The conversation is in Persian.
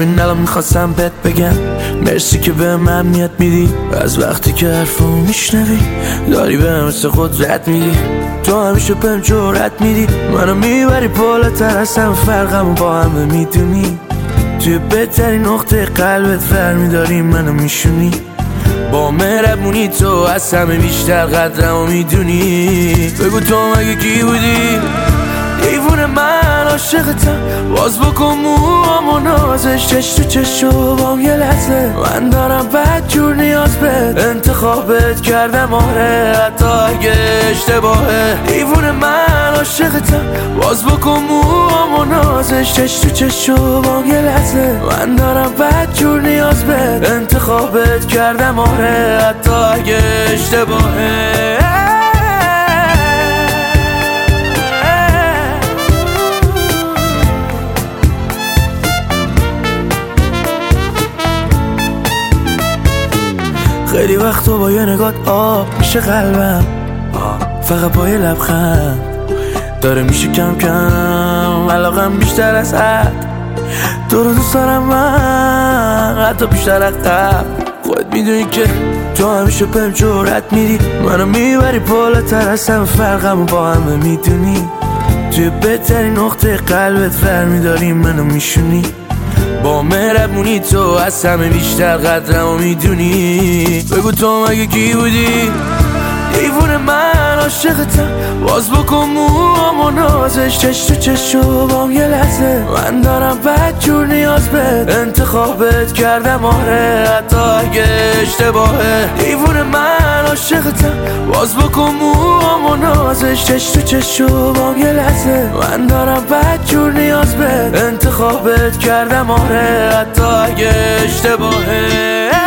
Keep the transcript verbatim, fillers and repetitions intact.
همین الان میخواستم بهت بگم مرسی که به من میاد میدی، از وقتی که حرفمو میشنوی داری به مثل قدرت میدی. تو همیشه بهم جرأت میدی، منو میبری بالاتر از همه فرقمو با همه میدونی. توی بهترین نقطه قلبت برمیداری منو میشونی. با مهربونی تو از همه بیشتر قدرمو میدونی. بگو تو مگه کی بودی؟ دیوونه من عاشقتم، باز بکن موامو نازش، چش تو چش و بام یه لحظه. من دارم بد جور نیاز بهت، انتخابت کردم آره حتی اگه اشتباهه. دیوونه من عاشقتم، باز بکن موامو نازش، چش تو چش و بام یه لحظه. من دارم بد جور نیاز بهت، انتخابت کردم آره حتی اگه اشتباهه. خیلی وقت با یه نگات آب میشه قلبم، فقط با یه لبخند داره میشه کم کم علاقم بیشتر از حد. تو رو دوست دارم من حتی بیشتر از قبل. خودت میدونی که تو همیشه بهم جرأت میدی، منو میبری بالاتر از همه فرقمو با همه میدونی. توی بهترین نقطه قلبت برمیداری منو میشونی. با مهربونی تو از همه بیشتر قدرمو میدونی. بگو تو مگه کی بودی؟ دیوونه من عاشقتم، باز بکن موامو نازش، چش تو چش و بام یه لحظه. من دارم بد جور نیاز بهت، انتخابت کردم آره حتی اگه اشتباهه. دیوونه من عاشقتم، باز بکن موامو نازش، چش تو چش و بام یه لحظه. من دارم بد جور نیاز بهت، انتخابت کردم آره حتی اگه اشتباهه.